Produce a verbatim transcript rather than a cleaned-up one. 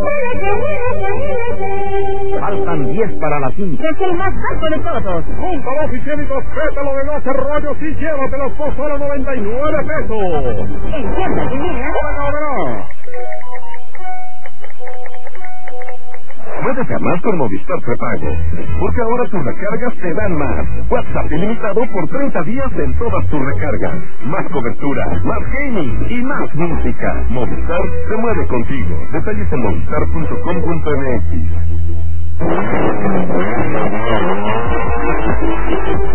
Faltan diez para las cinco. Es el más bajo de todos. Junta los higiénicos, pétalo de doce rollos y llévatelos por solo noventa y nueve pesos. Encienda tu línea. ¡Ahora! Puedes ganar con Movistar Prepago, porque ahora tus recargas te dan más. WhatsApp ilimitado por treinta días en todas tus recargas. Más cobertura, más gaming y más música. Movistar se mueve contigo. Detalles en movistar punto com punto m x.